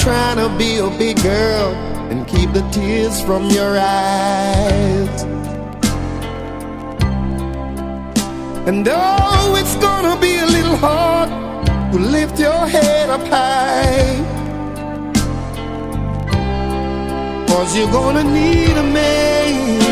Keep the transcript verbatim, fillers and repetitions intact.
trying to be a big girl and keep the tears from your eyes. And oh, it's gonna be a little hard to lift your head up high, 'cause you're gonna need a man